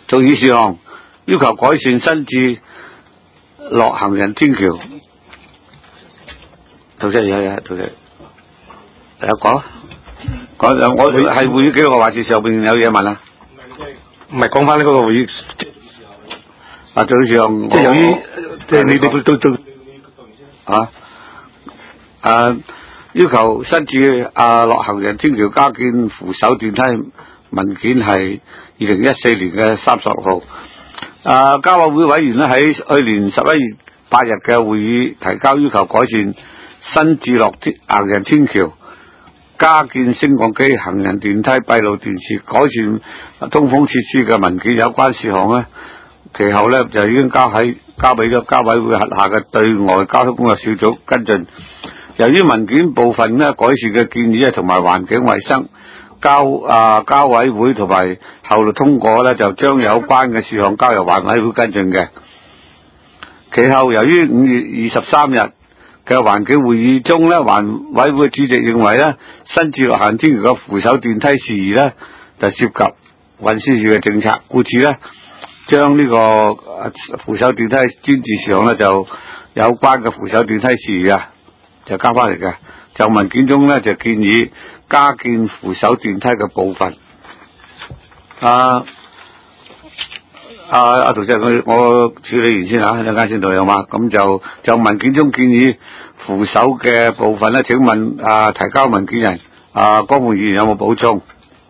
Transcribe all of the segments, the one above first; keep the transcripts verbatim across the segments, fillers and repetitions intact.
做議事項要求改善新置樂行人天橋。陶生有有陶生有講講我係會議記錄還是上邊有嘢問啊？ 唔係講翻呢個會議啊，做議事項即係由於即係你哋都都啊啊要求新置啊樂行人天橋加建扶手電梯文件係二零一四年嘅三十六號。啊，交委會委員咧喺去年十一月八日嘅會議提交要求改善新置樂行人天橋、加建升降機、行人電梯、閉路電視、改善通風設施嘅文件有關事項咧，其後咧就已經交喺交俾咗交委會轄下嘅對外交通工作小組跟進。由於文件部分咧改善嘅建議咧同埋環境衛生交啊交委會同埋後來通過咧，就將有關嘅事項交由環委會跟進嘅。其後由於五月二十三日嘅環境會議中咧，環委會主席認為咧，新置樂行天橋嘅扶手電梯事宜咧就涉及運輸署嘅政策，故此咧將呢個扶手電梯專治事項咧就有關嘅扶手電梯事宜啊，就交翻嚟嘅。就文件中咧就建議加建扶手電梯嘅部分。啊啊阿陶生，我我處理完先嚇，一陣間先到有嘛？咁就就文件中建議扶手嘅部分咧，請問啊提交文件人啊江鳳議員有冇補充？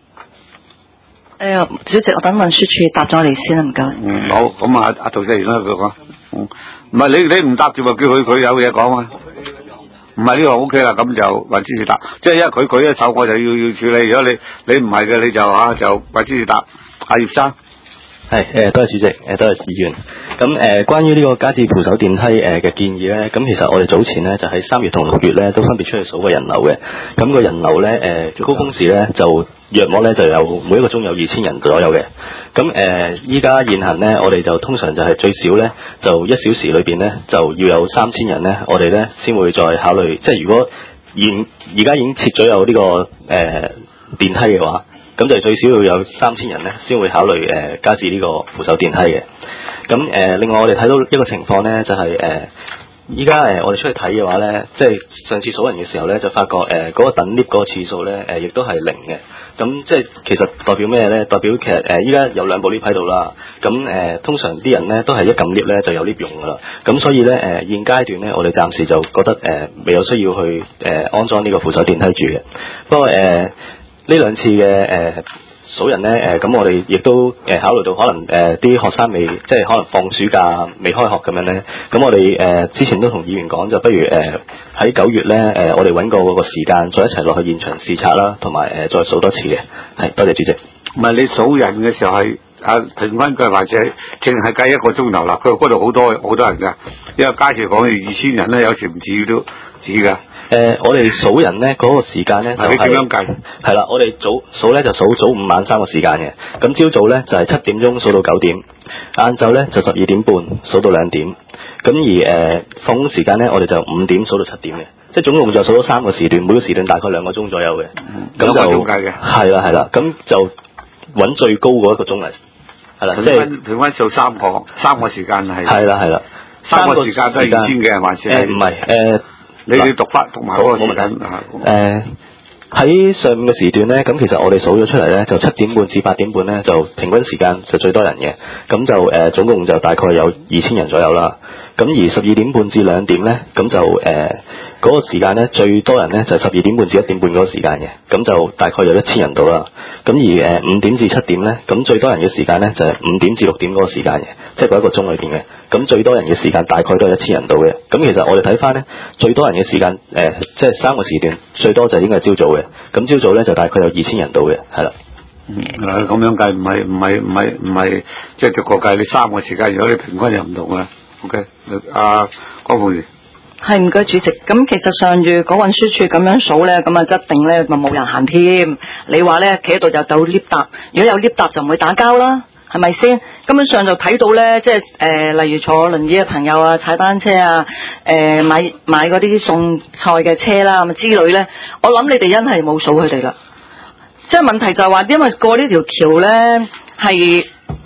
誒，主席，我等運輸署答咗你先啦，唔該。 嗯，好，咁啊阿陶生完啦，佢講。嗯，唔係你你唔答住咪叫佢佢有嘢講啊？唔係呢個 O K 啦，咁就運輸署答，即係因為佢舉一手，我就要要處理。如果你你唔係嘅，你就嚇就運輸署答。阿葉生。 係誒，多謝主席，誒多謝議員。咁誒、呃，關於呢個加置扶手電梯誒嘅建議咧，咁其實我哋早前咧就喺三月同六月咧都分別出去數過人流嘅。咁個人流咧誒、呃、高峰時咧就約莫咧就有每一個鐘有二千人左右嘅。咁誒依家現行咧，我哋就通常就係最少咧就一小時裏邊咧就要有三千人咧，我哋咧先會再考慮。即係如果現而家已經設咗有呢、這個誒、呃、電梯嘅話。咁就最少要有三千人咧，先會考慮誒、呃、加置呢個扶手電梯嘅。咁誒、呃，另外我哋睇到一個情況咧，就係誒依家誒我哋出去睇嘅話咧，即係上次數人嘅時候咧，就發覺誒嗰、呃那個等 lift 嗰個次數咧，誒亦都係零嘅。咁即係其實代表咩咧？代表其實誒依家有兩部 lift 喺度啦。咁誒、呃、通常啲人咧都係一撳 lift 咧就有 lift 用噶啦。咁所以咧誒、呃、現階段咧，我哋暫時就覺得誒、呃、未有需要去誒、呃、安裝呢個扶手電梯住嘅。不過誒。呃呢兩次嘅誒數人咧誒，咁、呃、我哋亦都誒、呃、考慮到可能誒啲、呃、學生未即係可能放暑假未開學咁樣咧，咁我哋誒、呃、之前都同議員講，就不如誒喺九月咧誒、呃、我哋揾個嗰個時間再一齊落去現場視察啦，同埋誒再數多次嘅。係，多謝主席。 唔係你數人嘅時候係啊平均計還是係淨係計一個鐘頭啦？佢嗰度好多好多人㗎，因為加時講二千人咧，有時唔止都止㗎。 誒、呃，我哋數人咧嗰、那個時間咧，就係、 你點樣計？ 係啦，我哋早數咧就數早午晚三個時間嘅。咁朝早咧就係、是、七點鐘數到九點，晏晝咧就十二點半數到兩點。咁而誒、呃、放工時間咧，我哋就五點數到七點嘅，即係總共就數咗三個時段，每個時段大概兩個鐘左右嘅。咁、嗯、就計嘅。 係啦係啦，咁就揾最高嗰一個鐘嚟。係啦，即係平均數三個三個時間係。係啦係啦， 三個時間都係二千嘅，還是係？唔係誒。你要讀翻讀埋嗰個時間啊！ 誒喺上午嘅時段咧，咁其實我哋數咗出嚟咧，就七點半至八點半咧，就平均時間就最多人嘅，咁就誒、呃、總共就大概有二千人左右啦。咁而十二點半至兩點咧，咁就誒嗰、呃那個時間咧最多人咧就係十二點半至一點半嗰個時間嘅，咁就大概有一千人到啦。咁而誒五點至七點咧，咁最多人嘅時間咧就係五點至六點嗰個時間嘅，即係嗰一個鐘裏邊嘅。咁最多人嘅時間大概都係一千人到嘅。咁其實我哋睇翻咧，最多人嘅時間誒，即、呃、係、就是、三個時段，最多就應該係朝早嘅。咁朝早咧就大概有二千人到嘅，係啦。 嗯，咁樣計唔係唔係唔係唔係，即係逐個計你三個時間，如果你平均又唔同啦。OK，阿江鳳儀。 係，唔該主席。咁其實上月嗰運輸署咁樣數咧，咁啊一定咧咪冇人行添。你話咧企喺度就走 lift 搭，如果有 lift 搭就唔會打交啦。係咪先？根本上就睇到咧，即係誒、呃，例如坐輪椅嘅朋友啊，踩單車啊，誒、呃，買買嗰啲送菜嘅車啦，咁之類咧，我諗你哋真係冇數佢哋啦。即係問題就係話，因為過呢條橋咧係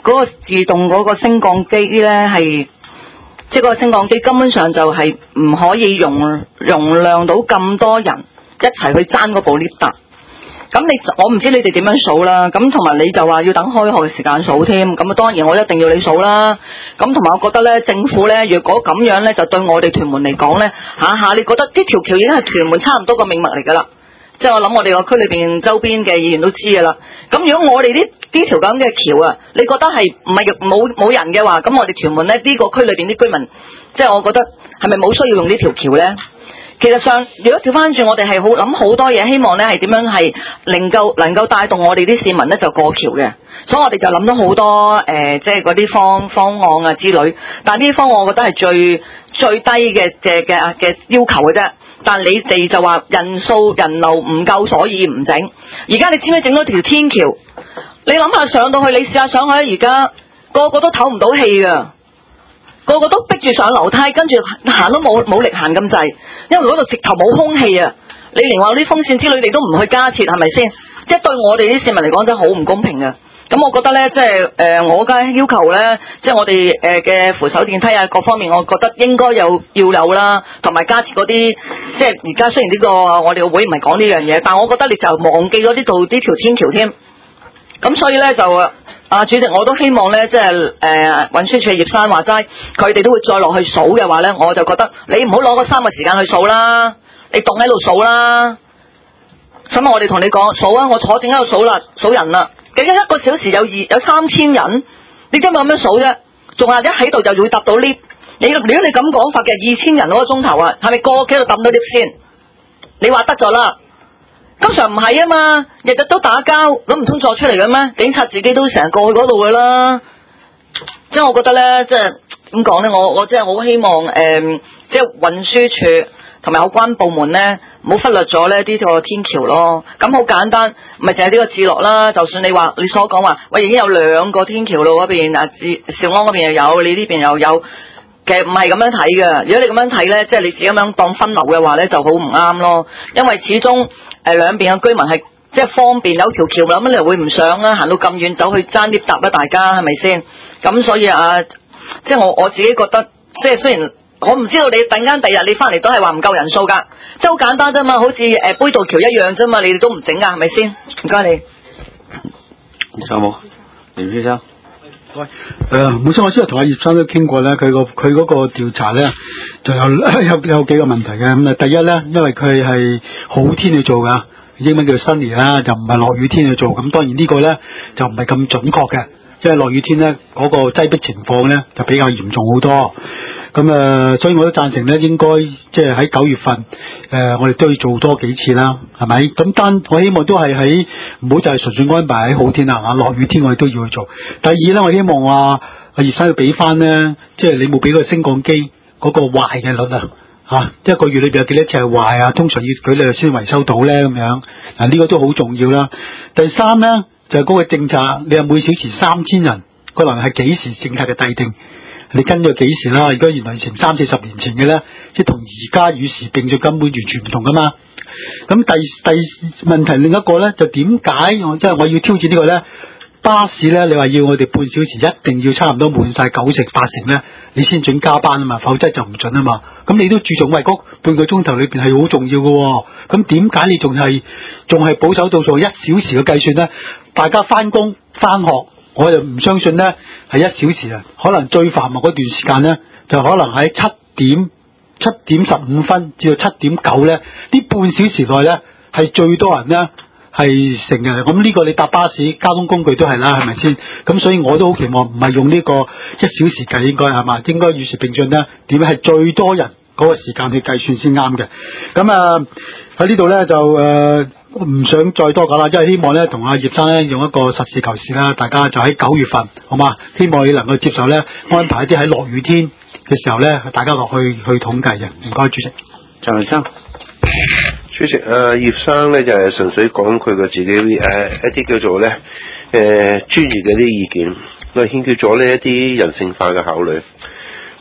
嗰個自動嗰個升降機咧係，即係個升降機根本上就係唔可以容容量到咁多人一齊去爭嗰部 lift 搭。咁你我唔知你哋點樣數啦，咁同埋你就話要等開學嘅時間數添，咁啊當然我一定要你數啦。咁同埋我覺得咧，政府咧若果咁樣咧，就對我哋屯門嚟講咧，下下你覺得呢條橋已經係屯門差唔多個命脈嚟㗎啦。即係我諗我哋個區裏邊周邊嘅議員都知㗎啦。咁如果我哋呢呢條咁嘅橋啊，你覺得係唔係冇冇人嘅話，咁我哋屯門咧呢、呢個區裏邊啲居民，即係我覺得係咪冇需要用呢條橋咧？其實上，如果調翻轉，我哋係好諗好多嘢，希望咧係點樣係能夠能夠帶動我哋啲市民咧就過橋嘅，所以我哋就諗咗好多誒、呃，即係嗰啲方方案啊之類。但係呢啲方案我覺得係最最低嘅嘅嘅嘅要求嘅啫。但係你哋就話人數人流唔夠，所以唔整。而家你知唔知整咗條天橋？你諗下上到去，你試下上去，而家個個都唞唔到氣㗎。個個都逼住上樓梯，跟住行都冇冇力行咁滯，因為嗰度直頭冇空氣啊！你連話啲風扇之類，你都唔去加設，係咪先？即係對我哋啲市民嚟講真係好唔公平嘅。咁我覺得咧，即係誒、呃，我嘅要求咧，即係我哋誒嘅扶手電梯啊，各方面，我覺得應該有要有啦，同埋加設嗰啲，即係而家雖然呢、這個我哋個會唔係講呢樣嘢，但我覺得你就忘記咗呢度呢條天橋添。咁所以咧就。啊，主席，我都希望咧，即係誒運輸署葉生話齋，佢哋都會再落去數嘅話咧，我就覺得你唔好攞嗰三個時間去數啦，你棟喺度數啦。咁啊，我哋同你講數啊，我坐正喺度數啦，數人啦，幾一個小時有二有三千人，你今日有咩數啫？仲話一喺度就會搭到 lift， 你如果你咁講法嘅二千人嗰個鐘頭啊，係咪個個企喺度揼到 lift 先？你話得咗啦。通常唔係啊嘛，日日都打交，咁唔通作出嚟嘅咩？警察自己都成日過去嗰度噶啦。即係我覺得咧，即係點講咧？我我即係好希望誒、呃，即係運輸署同埋有關部門咧，唔好忽略咗咧呢個天橋咯。咁好簡單，咪就係呢個智樂啦。就算你話你所講話，喂已經有兩個天橋路嗰邊啊，兆安嗰邊又有，你呢邊又有。其實唔係咁樣睇嘅，如果你咁樣睇咧，即係你自己咁樣當分流嘅話咧，就好唔啱咯。因為始終誒兩邊嘅居民係即係方便有條橋，咁你又會唔想啦？行到咁遠走去爭啲搭啊，大家係咪先？咁所以啊，即係我我自己覺得，即係雖然我唔知道你突然間第日你翻嚟都係話唔夠人數㗎，即係好簡單啫嘛，好似誒杯渡橋一樣啫嘛，你哋都唔整㗎，係咪先？唔該你。 有冇？連先生。 喂，誒，本身我先係同阿葉生都傾過咧，佢個佢嗰個調查咧，就有有有幾個問題嘅。咁啊，第一咧，因為佢係好天去做噶，英文叫 sunny 啦，就唔係落雨天去做。咁當然呢個咧就唔係咁準確嘅，因為落雨天咧嗰個擠迫情況咧就比較嚴重好多。咁誒、呃，所以我都贊成咧，應該即係喺九月份，誒、呃，我哋都要做多幾次啦，係咪？咁單我希望都係喺唔好就係純粹安排喺好天啊，嚇落雨天我哋都要去做。第二咧，我希望話阿葉生要俾翻咧，即係你冇俾個升降機嗰個壞嘅率啊，嚇一個月裏邊有幾多次係壞啊？通常要舉例先維修到咧咁樣。嗱呢個都好重要啦。第三咧就係、是、嗰個政策，你係每小時三千人，可能係幾時政策嘅制定？你跟咗幾時啦？而家原來以前三四十年前嘅咧，即係同而家與時並進，根本完全唔同噶嘛。咁第第問題另一個咧，就點解我即係我要挑戰個呢個咧？巴士咧，你話要我哋半小時一定要差唔多滿晒九成八成咧，你先准加班啊嘛，否則就唔准啊嘛。咁你都注重喂嗰半個鐘頭裏邊係好重要嘅喎。咁點解你仲係仲係保守到做一小時嘅計算咧？大家翻工翻學。我就唔相信咧，係一小時啊，可能最繁忙嗰段時間咧，就可能喺七點七點十五分至到七點九咧，呢半小時內咧係最多人咧係成日。咁呢個你搭巴士交通工具都係啦，係咪先？咁所以我都好期望唔係用呢個一小時計，應該係嘛？應該與時並進咧，點樣係最多人嗰個時間去計算先啱嘅。咁啊喺呢度咧就誒。呃唔想再多講啦，即係希望咧同阿葉生咧用一個實事求是啦，大家就喺九月份，好嘛？希望你能夠接受咧安排一啲喺落雨天嘅時候咧，大家落去去統計嘅。唔該，主席。 陳文生， 主席，誒葉生咧就係、是、純粹講佢個自己誒、呃、一啲叫做咧誒、呃、專業嘅啲意見，佢欠缺咗呢一啲人性化嘅考慮。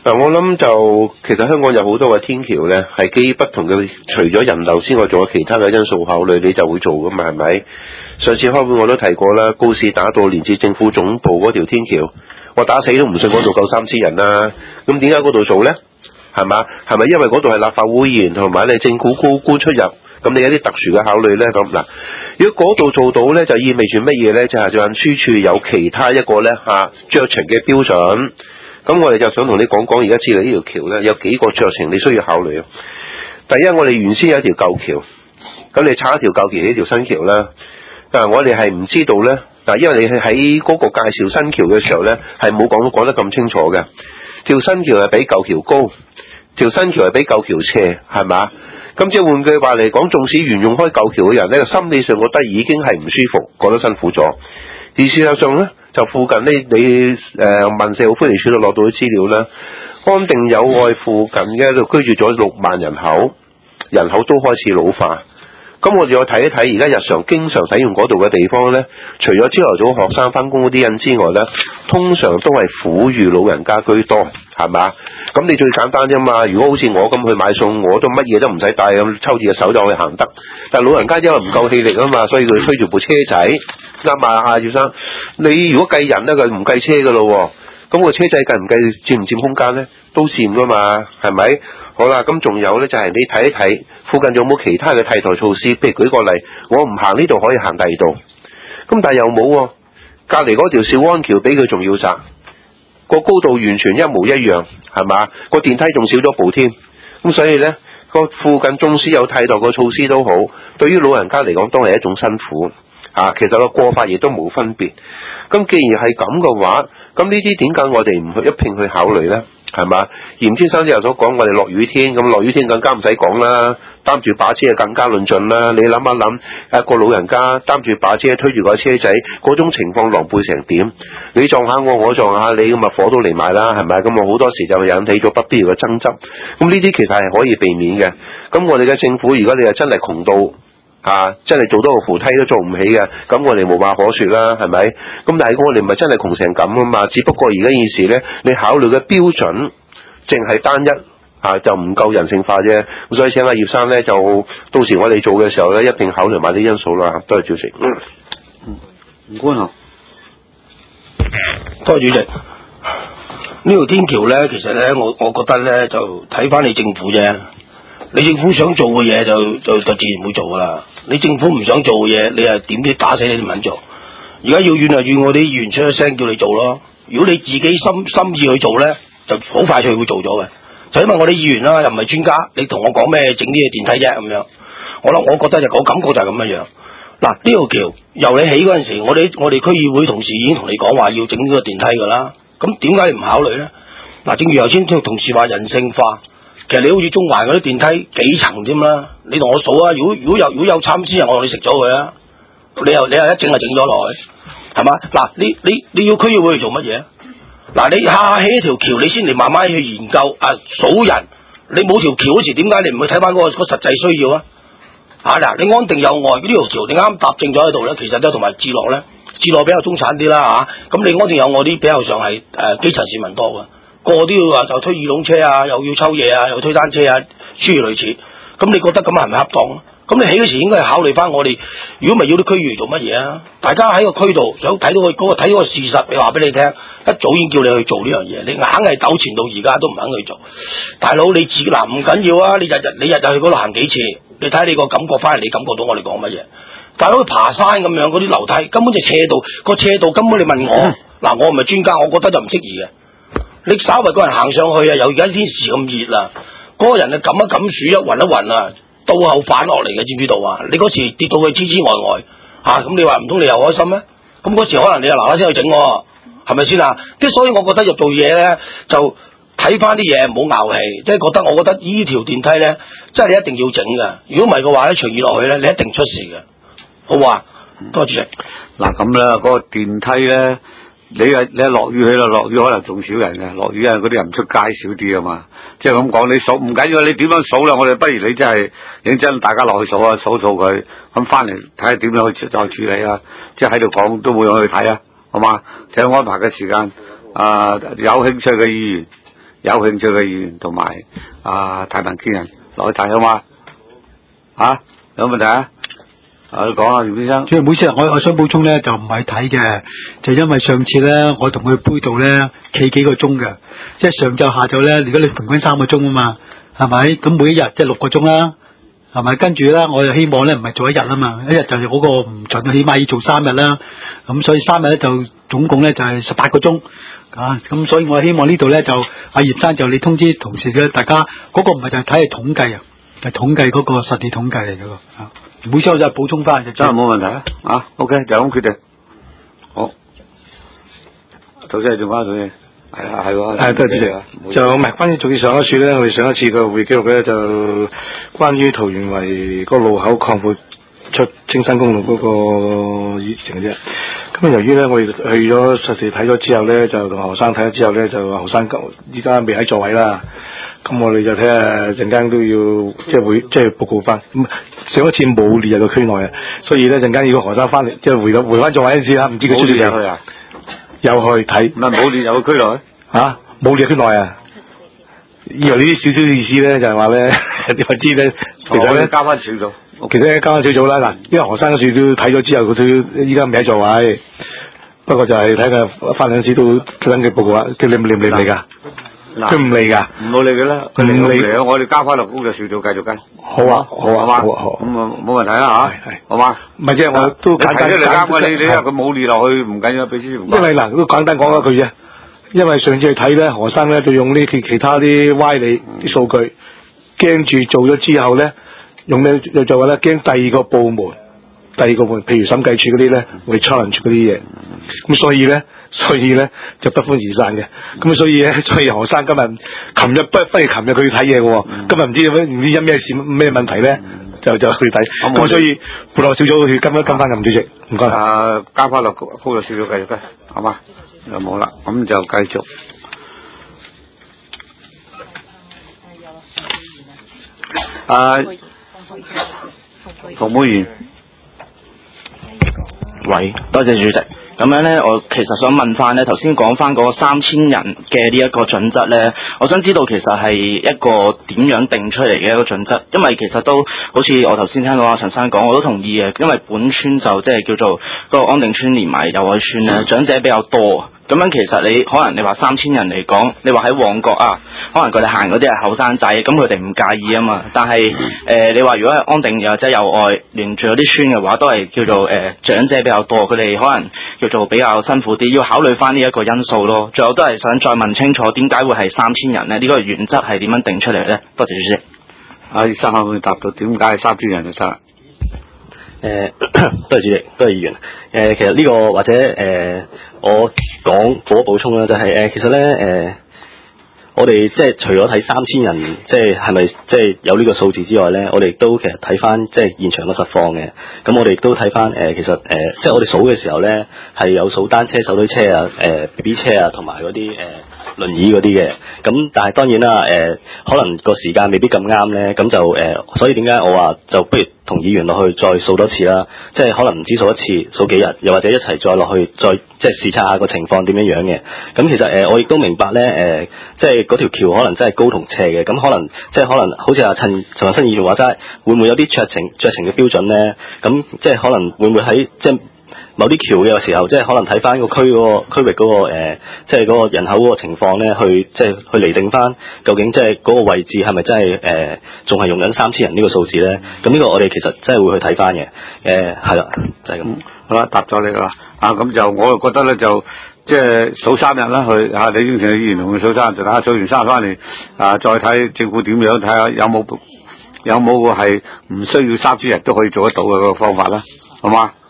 嗱，我諗就其實香港有好多個天橋咧，係基於不同嘅，除咗人流之外，仲有其他嘅因素考慮，你就會做噶嘛，係咪？上次開會我都提過啦，高士打道連接政府總部嗰條天橋，我打死都唔信嗰度夠三千人啦。咁點解嗰度做咧？係嘛？係咪因為嗰度係立法會議員同埋你政府高官出入？咁你有啲特殊嘅考慮咧？咁嗱，如果嗰度做到咧，就意味住乜嘢咧？就係運輸處有其他一個咧嚇酌情嘅標準。咁我哋就想同你講講，而家知道呢條橋咧有幾個酌情你需要考慮啊。第一，我哋原先有一條舊橋，咁你拆一條舊橋呢條新橋啦。但係我哋係唔知道咧，嗱，因為你喺嗰個介紹新橋嘅時候咧，係冇講講得咁清楚嘅。條新橋係比舊橋高，條新橋係比舊橋斜，係嘛？咁即係換句話嚟講，縱使沿用開舊橋嘅人咧，心理上覺得已經係唔舒服，覺得辛苦咗。而事實上咧，就附近呢，你誒、呃、問社會福利署度攞到啲資料咧，安定友愛附近嘅度居住咗六萬人口，人口都開始老化。咁我哋要睇一睇而家日常經常使用嗰度嘅地方咧，除咗朝頭早學生翻工嗰啲人之外咧，通常都係婦孺老人家居多，係嘛？咁你最簡單啫嘛。如果好似我咁去買餸，我都乜嘢都唔使帶，咁抽住隻手就可以行得。但係老人家因為唔夠氣力啊嘛，所以佢推住部車仔。啱啊，阿葉生，你如果計人咧，佢唔計車噶咯。咁個車仔計唔計佔唔佔空間咧？都佔噶嘛，係咪？好啦，咁仲有咧就係、是、你睇一睇附近有冇其他嘅替代措施，譬如舉個例，我唔行呢度可以行第二度，咁但係又冇喎，隔離嗰條兆安橋比佢仲要窄，個高度完全一模一樣，係嘛？個電梯仲少咗部添，咁所以咧個附近縱使有替代個措施都好，對於老人家嚟講都係一種辛苦。啊，其實個過法亦都冇分別。咁既然係咁嘅話，咁呢啲點解我哋唔去一併去考慮呢？係嘛？嚴先生之後所講，我哋落雨天，咁落雨天更加唔使講啦，擔住把遮更加論盡啦。你諗一諗，一個老人家擔住把遮推住個車仔，嗰種情況狼狽成點？你撞下我，我撞下你，咁啊火都嚟埋啦，係咪？咁啊好多時就引起咗不必要嘅爭執。咁呢啲其實係可以避免嘅。咁我哋嘅政府，如果你係真係窮到，啊！真係做多個扶梯都做唔起嘅，咁我哋無話可說啦，係咪？咁但係我哋唔係真係窮成咁啊嘛，只不過而家件事咧，你考慮嘅標準淨係單一啊，就唔夠人性化啫。咁所以請阿葉生咧，就到時我哋做嘅時候咧，一定考慮埋啲因素啦。多謝主席。 嗯，唔該啊。 多謝主席。呢條天橋咧，其實咧，我我覺得咧，就睇翻你政府啫。你政府想做嘅嘢就就就自然會做噶啦。你政府唔想做嘅嘢，你係點都打死你都唔肯做。而家要怨就怨我啲議員出一聲叫你做咯。如果你自己心心意去做咧，就好快脆會做咗嘅。就因為我啲議員啦，又唔係專家，你同我講咩整啲嘅電梯啫咁樣。我諗我覺得就我感覺就係咁樣樣。嗱，呢條橋由你起嗰陣時，我哋我哋區議會同事已經同你講話要整呢個電梯噶啦。咁點解你唔考慮咧？嗱，正如頭先同事話人性化。其實你好似中環嗰啲電梯幾層添啦，你同我數啊！如果如果有如果有參差，我同你食咗佢啊！你又你又一整就整咗落去，係嘛？嗱，你你你要區議會去做乜嘢？嗱，你下下起一條橋，你先嚟慢慢去研究啊數人。你冇條橋嗰時，點解你唔去睇翻嗰個嗰個實際需要啊？啊嗱，你安定友愛呢條橋，你啱搭正咗喺度咧，其實都同埋智樂咧，智樂比較中產啲啦嚇。咁、啊、你安定友愛啲比較上係誒、呃、基層市民多嘅。個個都要話就推二輪車啊，又要抽嘢啊，又推單車啊，諸如類似。咁你覺得咁係咪恰當啊？咁你起嗰時應該係考慮翻我哋，如果唔係要啲區議員做乜嘢啊？大家喺個區度想睇到個嗰個睇到個事實，你話俾你聽，一早已經叫你去做呢樣嘢，你硬係糾纏到而家都唔肯去做。大佬你自嗱唔緊要啊，你日日你日日去嗰度行幾次，你睇你個感覺翻嚟，你感覺到我哋講乜嘢？大佬爬山咁樣嗰啲樓梯根本就斜度，個斜度根本你問我嗱，我唔係專家，我覺得就唔適宜嘅。你稍為個人行上去啊，有而家天時咁熱啦，嗰、那個人啊撳一撳樹一暈一暈啊，倒後反落嚟嘅，知唔知道啊？你嗰時跌到佢痴痴呆呆嚇，咁、啊、你話唔通你又開心咩？咁嗰時可能你又嗱嗱聲去整喎，係咪先啊？即係所以我覺得入做嘢咧，就睇翻啲嘢唔好拗氣，即係覺得我覺得呢條電梯咧，真係你一定要整㗎。如果唔係嘅話咧，長遠落去咧，你一定出事嘅，好唔好啊？多謝主席。嗱咁啦，嗰、那個電梯咧。你啊，你落雨去啦，落雨可能仲少人嘅，落雨啊嗰啲人唔出街少啲啊嘛，即係咁講，你數唔緊要，你點樣數啦？我哋不如你真係認真，大家落去數啊，數數佢，咁翻嚟睇下點樣去再處理啊，即係喺度講都冇人去睇啊，好嘛？睇下安排嘅時間，啊、呃、有興趣嘅議員有興趣嘅議員同埋啊提名建人落去睇好嘛？啊，有問題啊？啊，你講啊，姚先生。 主席，唔好意思啊，我我想補充咧，就唔係睇嘅，就因為上次咧，我同佢杯度咧企幾個鐘嘅，即係上晝下晝咧，如果你平均三個鐘啊嘛，係咪？咁每一日即係六個鐘啦，係咪？跟住咧，我就希望咧唔係做一日啊嘛，一日就係嗰個唔準，起碼要做三日啦。咁所以三日咧就總共咧就係十八個鐘啊。咁所以我希望呢度咧就阿葉生就你通知同事嘅，大家嗰、嗰個唔係就係睇係統計啊，係統計嗰個實地統計嚟嗰個啊。唔好意思，我就補充翻， 真係冇問題啊！啊 ，OK， 就咁決定。好，頭先係電話，頭先係啊，係喎。 係，多謝主席。就唔係關於仲要上一次咧，我哋上一次嘅會議記錄咧，就關於桃園圍個路口擴闊出青山公路嗰個議程嘅啫。咁由於咧，我哋去咗實地睇咗之後咧，就同何生睇咗之後咧，就何生依家未喺座位啦。咁我哋就睇下陣間都要即係會即係報告翻。咁上一次冇列入個區內啊，所以咧陣間如果何生翻嚟，即係回到回翻座位嗰陣時啦，唔知佢出唔出去啊？又去睇， 唔係冇列入個區內嚇，冇列區內啊！以為呢啲少少意思咧，就係話咧，我知咧，其實咧加翻小組， 其實咧加翻小組啦嗱，因為何生嗰次都睇咗之後，佢都依家未喺座位，不過就係睇佢翻兩次都等佢報告啊，佢你唔理唔理你㗎？佢唔嚟噶， 唔好理佢啦。佢唔嚟啊！我哋交翻落工作小組繼續跟。 好啊，好啊，好啊，好。 咁啊，冇問題啦吓，係好嘛？ 唔係即係我都簡單。 你啱啊！你你因為佢冇列落去，唔緊要，俾先。因為嗱，都簡單講一句啫。因為上次去睇咧，何生咧就用呢其其他啲歪理啲數據，驚住做咗之後咧，用咩又就話咧驚第二個部門，第二個部門，譬如審計處嗰啲咧會 challenge 嗰啲嘢，咁所以咧。所以咧就不歡而散嘅，咁所以咧，所以何生今日、琴日不不如琴日佢去睇嘢嘅，嗯、今日唔知唔知因咩事咩問題咧，就就去睇，咁、嗯、所以配合小組去跟一跟翻任主席，唔該。 啊，交翻落高度小組繼續跟，好嘛？就冇啦，咁就繼續。啊，服務員。 喂，多謝主席。咁樣咧，我其實想問翻咧，頭先講翻嗰三千人嘅呢一個準則咧，我想知道其實係一個點樣定出嚟嘅一個準則，因為其實都好似我頭先聽到阿陳生講，我都同意嘅，因為本村就即係叫做嗰個安定村連埋友愛村咧，長者比較多。咁樣其實你可能你話三千人嚟講，你話喺旺角啊，可能佢哋行嗰啲係後生仔，咁佢哋唔介意啊嘛。但係誒、呃，你話如果係安定又或者友愛連住嗰啲村嘅話，都係叫做誒、呃、長者比較多，佢哋可能叫做比較辛苦啲，要考慮翻呢一個因素咯。最後都係想再問清楚，點解會係三千人咧？呢、這個原則係點樣定出嚟咧？多謝主席。 阿醫生可唔可以答到點解係三千人就得？ 誒、呃，多謝主席，多謝議員。誒、呃，其實呢、這個或者誒、呃，我講補一補充啦，就係、是、誒、呃，其實咧誒、呃，我哋即係除咗睇三千人，即係係咪即係有呢個數字之外咧，我哋都其實睇翻即係現場嘅實況嘅。咁我哋亦都睇翻誒，其實誒、呃，即係我哋數嘅時候咧，係有數單車、手推車啊、誒、呃、B B 車啊，同埋嗰啲誒輪椅嗰啲嘅。咁但係當然啦，誒、呃，可能個時間未必咁啱咧，咁就誒、呃，所以點解我話就不如同議員落去再數多次啦，即係可能唔止數一次，數幾日，又或者一齊再落去，再即係視察下個情況點樣樣嘅。咁其實誒、呃，我亦都明白咧，誒、呃，即係嗰條橋可能真係高同斜嘅，咁可能即係可能好似阿陳陳文新議員話齋，會唔會有啲酌情酌情嘅標準咧？咁即係可能會唔會喺即係某啲橋嘅時候，即係可能睇翻個區嗰個區域嗰、嗰個、呃、即係嗰個人口嗰個情況咧，去即係去釐定翻究竟即係嗰個位置係咪真係誒仲係用緊三千人呢個數字咧？咁呢個我哋其實真係會去睇翻嘅。誒係啦，就係、是、咁、嗯。 好啦，答咗你啦。啊，咁就我就覺得咧，就即係數三日啦，去啊，你應承議員同佢數三日，就睇下數完三日翻嚟啊，再睇政府點樣，睇下有冇有冇個係唔需要三千人都可以做得到嘅嗰個方法啦，好嘛？